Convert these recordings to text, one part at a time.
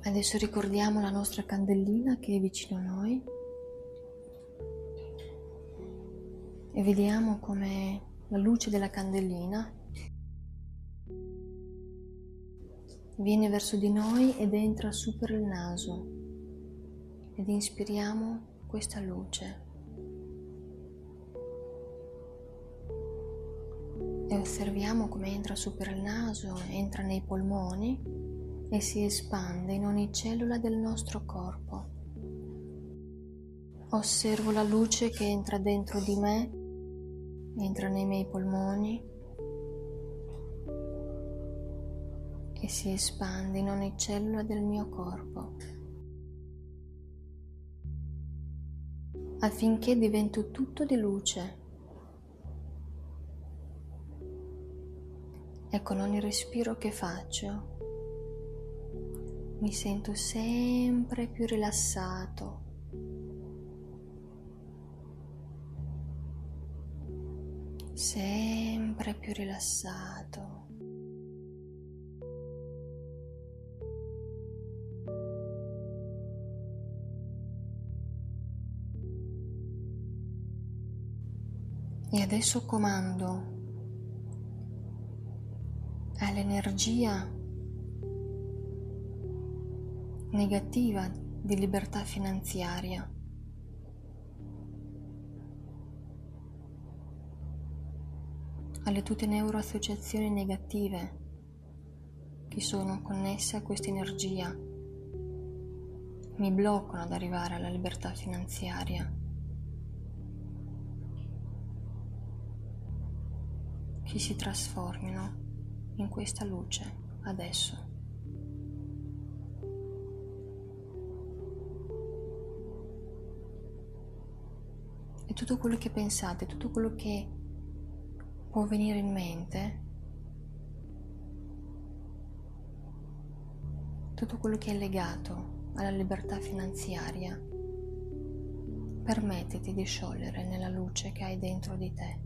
Adesso ricordiamo la nostra candellina che è vicino a noi e vediamo come la luce della candellina viene verso di noi ed entra su per il naso ed inspiriamo questa luce e osserviamo come entra su per il naso, entra nei polmoni e si espande in ogni cellula del nostro corpo. Osservo la luce che entra dentro di me, entra nei miei polmoni e si espande in ogni cellula del mio corpo, affinché divento tutto di luce. E con ogni respiro che faccio mi sento sempre più rilassato, sempre più rilassato. E adesso comando all'energia negativa di libertà finanziaria alle tutte neuroassociazioni negative che sono connesse a questa energia, mi bloccano ad arrivare alla libertà finanziaria, che si trasformino in questa luce adesso. E tutto quello che pensate, tutto quello che può venire in mente, tutto quello che è legato alla libertà finanziaria, permettiti di sciogliere nella luce che hai dentro di te.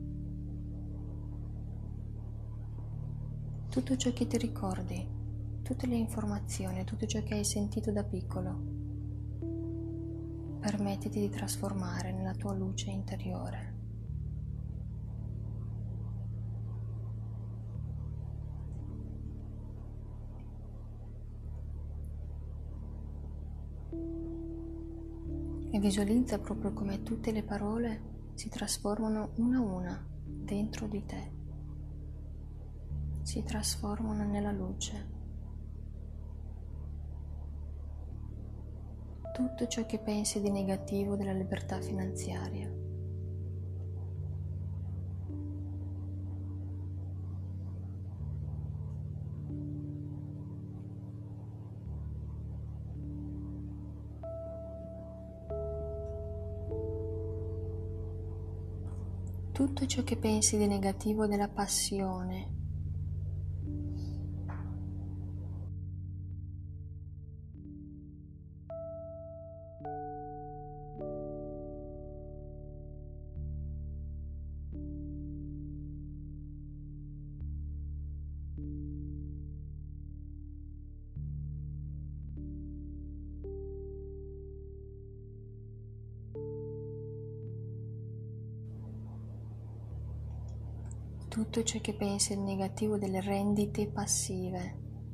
Tutto ciò che ti ricordi, tutte le informazioni, tutto ciò che hai sentito da piccolo, permettiti di trasformare nella tua luce interiore. E visualizza proprio come tutte le parole si trasformano una a una dentro di te, si trasformano nella luce. Tutto ciò che pensi di negativo della libertà finanziaria. Tutto ciò che pensi di negativo della passione. Tutto ciò che pensi di negativo delle rendite passive.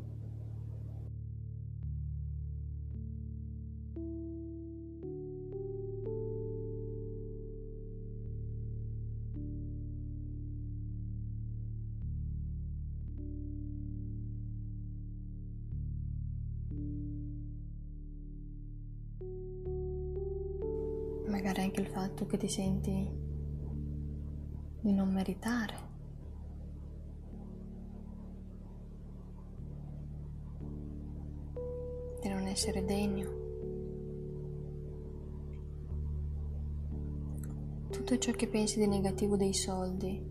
Magari anche il fatto che ti senti di non meritare. Di non essere degno. Tutto ciò che pensi di negativo dei soldi.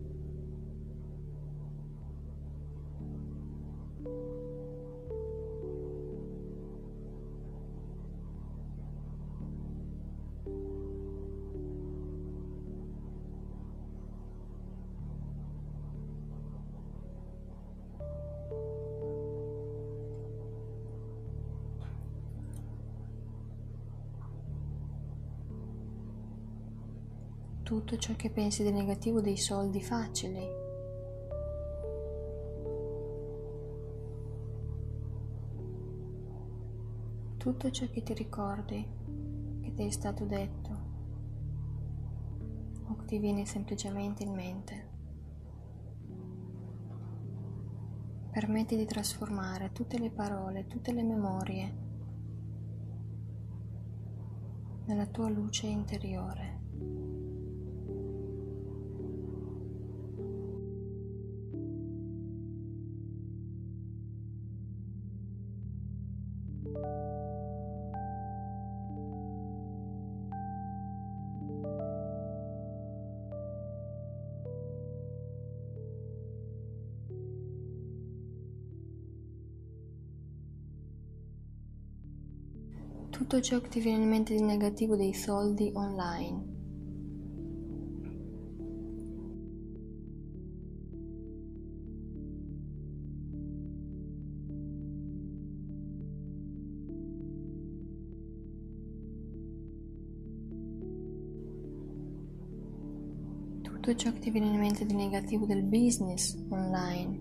tutto ciò che pensi di negativo dei soldi facili. Tutto ciò che ti ricordi che ti è stato detto o che ti viene semplicemente in mente. Permetti di trasformare tutte le parole, tutte le memorie nella tua luce interiore. Tutto ciò che ti viene in mente di negativo dei soldi online. Tutto ciò che ti viene in mente di negativo del business online.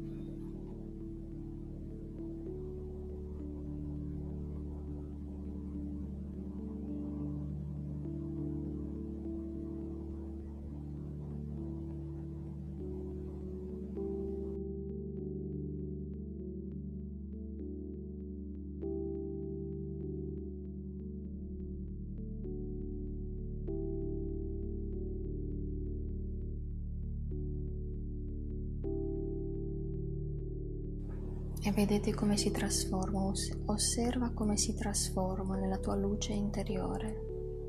E vedete come si trasforma, osserva come si trasforma nella tua luce interiore.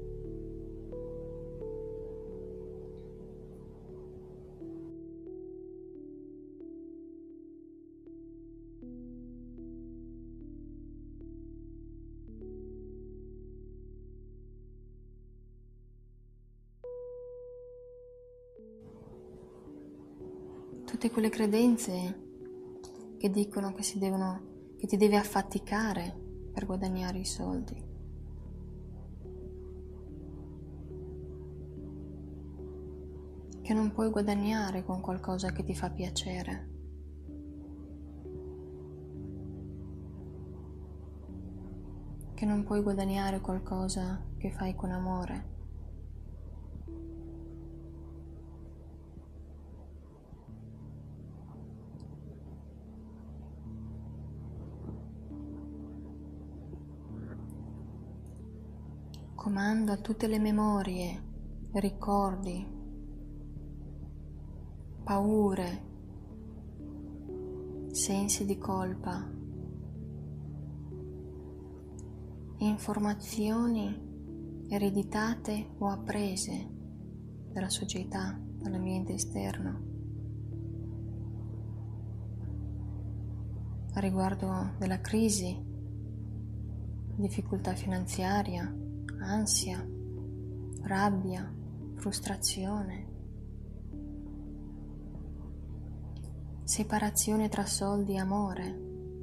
Tutte quelle credenze che dicono che ti devi affaticare per guadagnare i soldi. Che non puoi guadagnare con qualcosa che ti fa piacere. Che non puoi guadagnare qualcosa che fai con amore. Comanda tutte le memorie, ricordi, paure, sensi di colpa, informazioni ereditate o apprese dalla società, dall'ambiente esterno, a riguardo della crisi, difficoltà finanziaria, ansia, rabbia, frustrazione, separazione tra soldi e amore,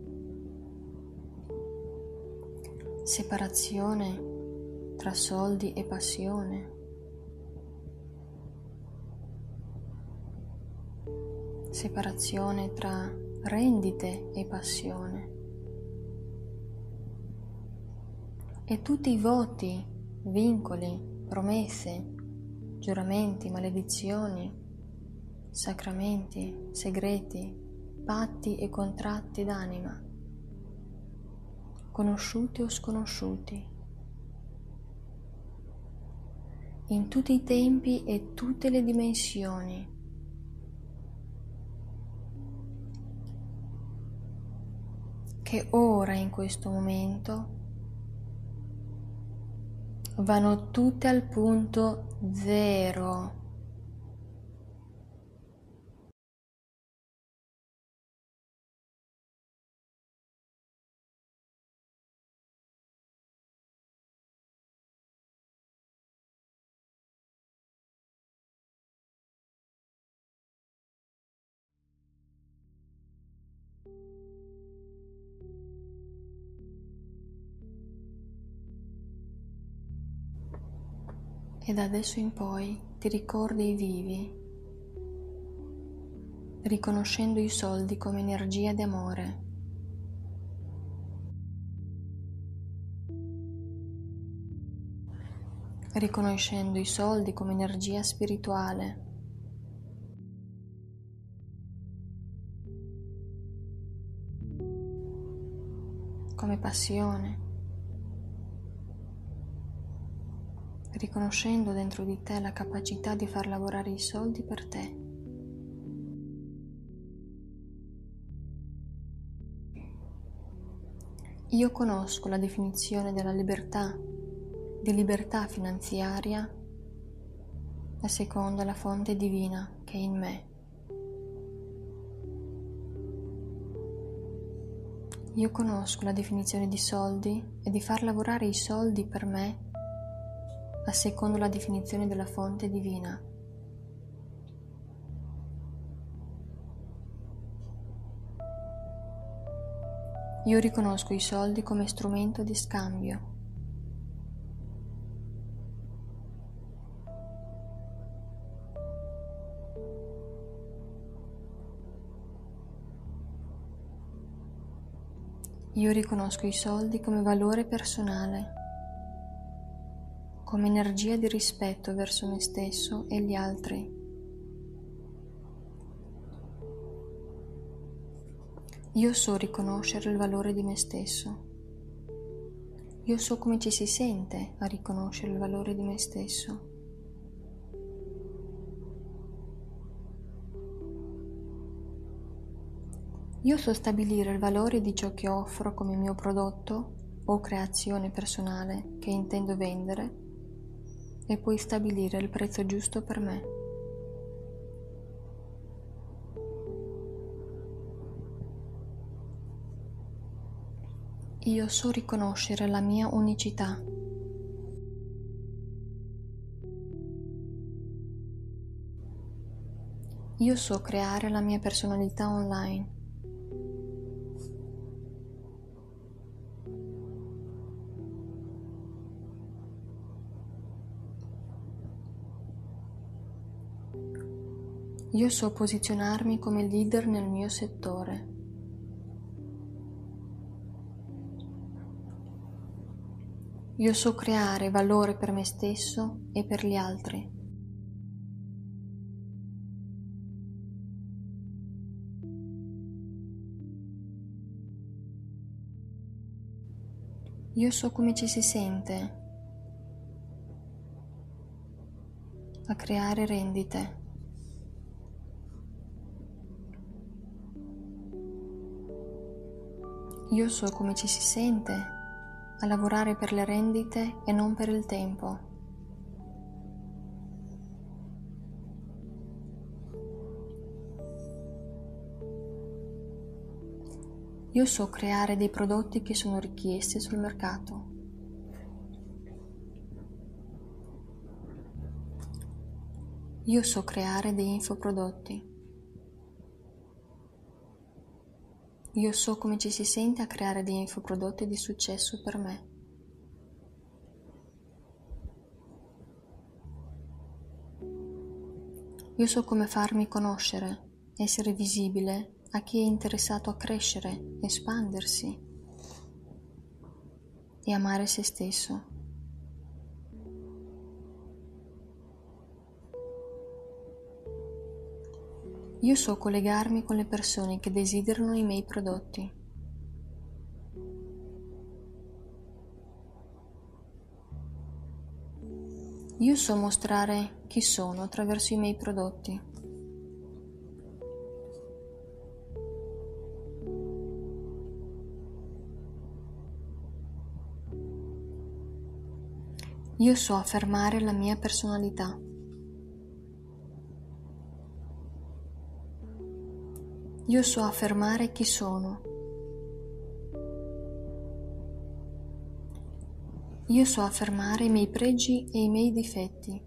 separazione tra soldi e passione, separazione tra rendite e passione. E tutti i voti, vincoli, promesse, giuramenti, maledizioni, sacramenti, segreti, patti e contratti d'anima, conosciuti o sconosciuti, in tutti i tempi e tutte le dimensioni, che ora in questo momento vanno tutte al punto zero. E da adesso in poi ti ricordi vivi, riconoscendo i soldi come energia di amore. Riconoscendo i soldi come energia spirituale. Come passione. Riconoscendo dentro di te la capacità di far lavorare i soldi per te. Io conosco la definizione della libertà, di libertà finanziaria, a seconda la fonte divina che è in me. Io conosco la definizione di soldi e di far lavorare i soldi per me a secondo la definizione della fonte divina. Io riconosco i soldi come strumento di scambio. Io riconosco i soldi come valore personale, come energia di rispetto verso me stesso e gli altri. Io so riconoscere il valore di me stesso. Io so come ci si sente a riconoscere il valore di me stesso. Io so stabilire il valore di ciò che offro come mio prodotto o creazione personale che intendo vendere e poi stabilire il prezzo giusto per me. Io so riconoscere la mia unicità. Io so creare la mia personalità online. Io so posizionarmi come leader nel mio settore. Io so creare valore per me stesso e per gli altri. Io so come ci si sente a creare rendite. Io so come ci si sente a lavorare per le rendite e non per il tempo. Io so creare dei prodotti che sono richiesti sul mercato. Io so creare dei infoprodotti. Io so come ci si sente a creare dei infoprodotti di successo per me. Io so come farmi conoscere, essere visibile a chi è interessato a crescere, espandersi e amare se stesso. Io so collegarmi con le persone che desiderano i miei prodotti. Io so mostrare chi sono attraverso i miei prodotti. Io so affermare la mia personalità. Io so affermare chi sono. Io so affermare i miei pregi e i miei difetti.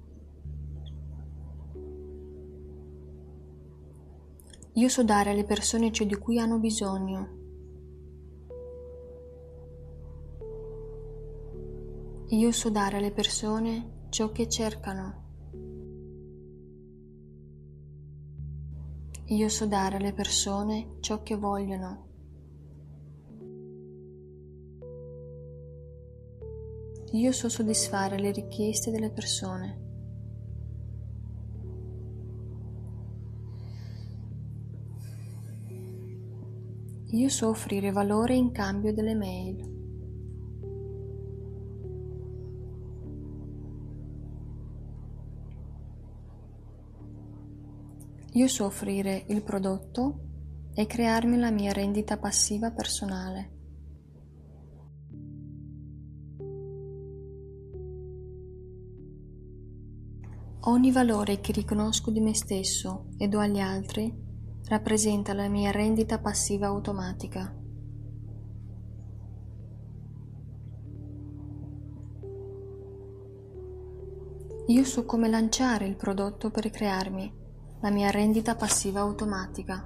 Io so dare alle persone ciò di cui hanno bisogno. Io so dare alle persone ciò che cercano. Io so dare alle persone ciò che vogliono. Io so soddisfare le richieste delle persone. Io so offrire valore in cambio delle mail. Io so offrire il prodotto e crearmi la mia rendita passiva personale. Ogni valore che riconosco di me stesso e do agli altri rappresenta la mia rendita passiva automatica. Io so come lanciare il prodotto per crearmi la mia rendita passiva automatica.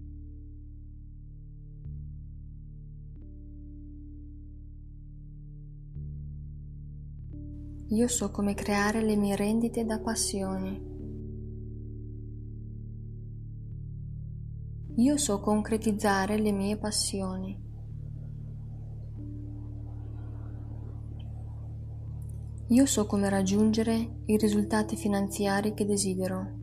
Io so come creare le mie rendite da passioni. Io so concretizzare le mie passioni. Io so come raggiungere i risultati finanziari che desidero.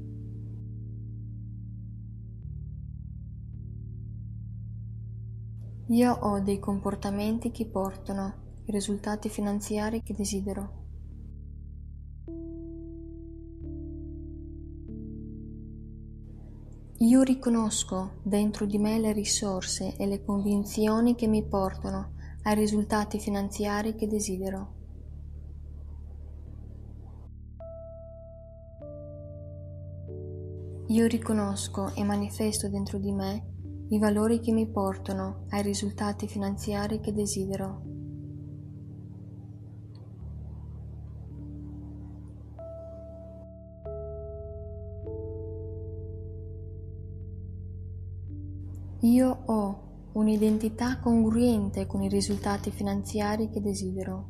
Io ho dei comportamenti che portano i risultati finanziari che desidero. Io riconosco dentro di me le risorse e le convinzioni che mi portano ai risultati finanziari che desidero. Io riconosco e manifesto dentro di me i valori che mi portano ai risultati finanziari che desidero. Io ho un'identità congruente con i risultati finanziari che desidero.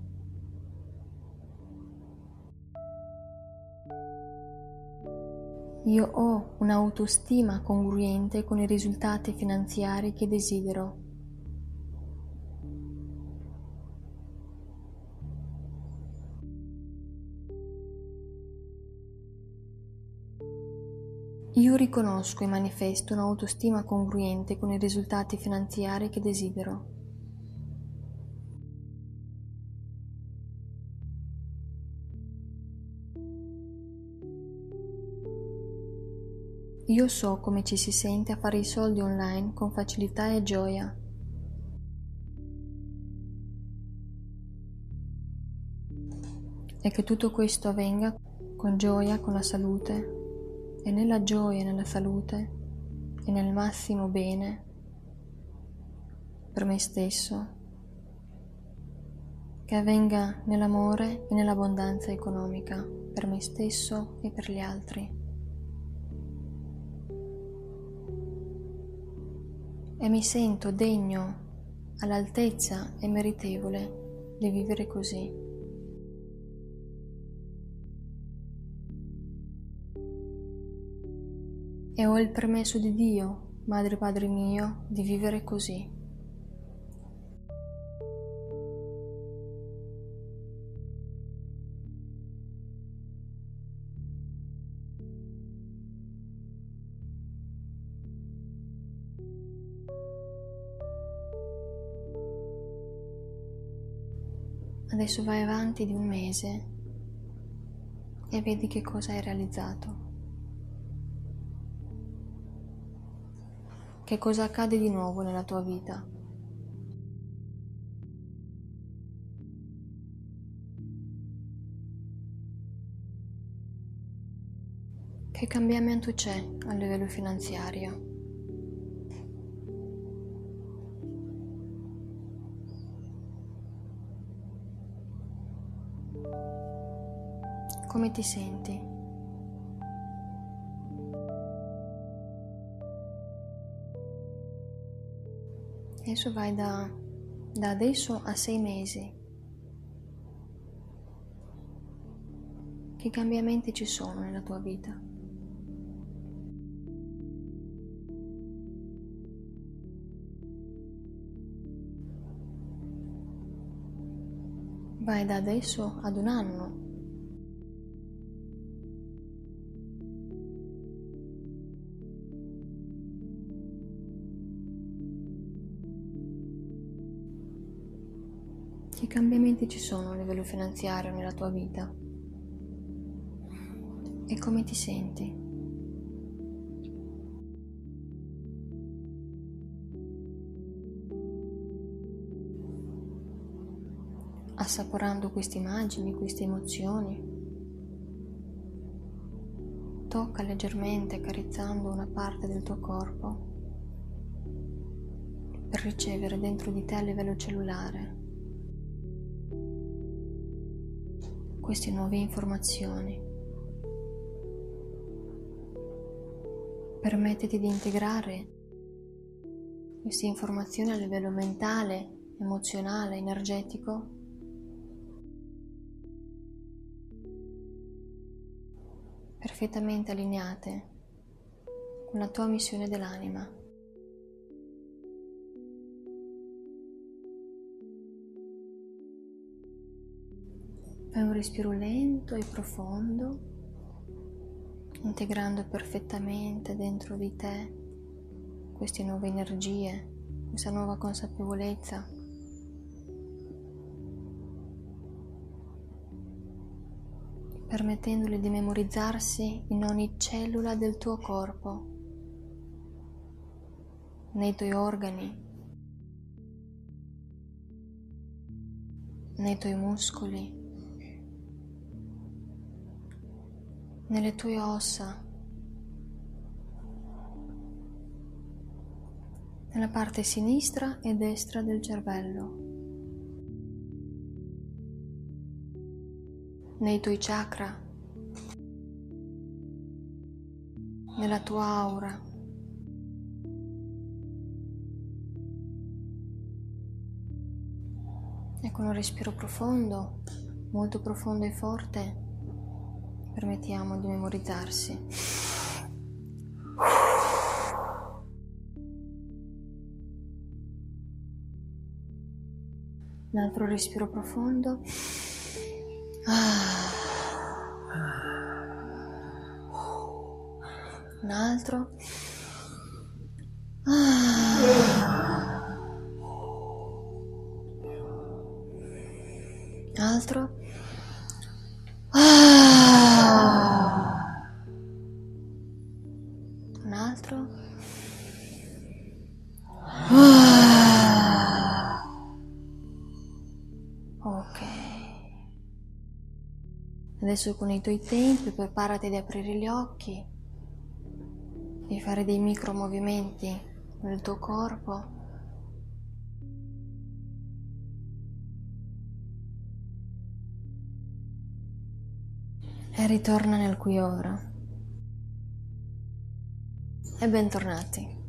Io ho un'autostima congruente con i risultati finanziari che desidero. Io riconosco e manifesto un'autostima congruente con i risultati finanziari che desidero. Io so come ci si sente a fare i soldi online con facilità e gioia. E che tutto questo avvenga con gioia, con la salute, e nella gioia e nella salute e nel massimo bene per me stesso, che avvenga nell'amore e nell'abbondanza economica per me stesso e per gli altri. E mi sento degno, all'altezza e meritevole di vivere così. E ho il permesso di Dio, Madre e Padre mio, di vivere così. Adesso vai avanti di un mese e vedi che cosa hai realizzato. Che cosa accade di nuovo nella tua vita? Che cambiamento c'è a livello finanziario? Come ti senti? Adesso vai da adesso a 6 mesi. Che cambiamenti ci sono nella tua vita? vai da adesso ad un anno. Che cambiamenti ci sono a livello finanziario nella tua vita? E come ti senti? Assaporando queste immagini, queste emozioni, tocca leggermente accarezzando una parte del tuo corpo per ricevere dentro di te a livello cellulare queste nuove informazioni. Permettiti di integrare queste informazioni a livello mentale, emozionale, energetico, perfettamente allineate con la tua missione dell'anima. Fai un respiro lento e profondo, integrando perfettamente dentro di te queste nuove energie, questa nuova consapevolezza. Permettendole di memorizzarsi in ogni cellula del tuo corpo, nei tuoi organi, nei tuoi muscoli, nelle tue ossa, nella parte sinistra e destra del cervello, nei tuoi chakra, nella tua aura. E con un respiro profondo, molto profondo e forte, permettiamo di memorizzarsi. Un altro respiro profondo. Un altro. Altro. Un altro. Ok. Adesso con i tuoi tempi preparati ad aprire gli occhi, di fare dei micro movimenti nel tuo corpo. E ritorna nel qui ora. E bentornati.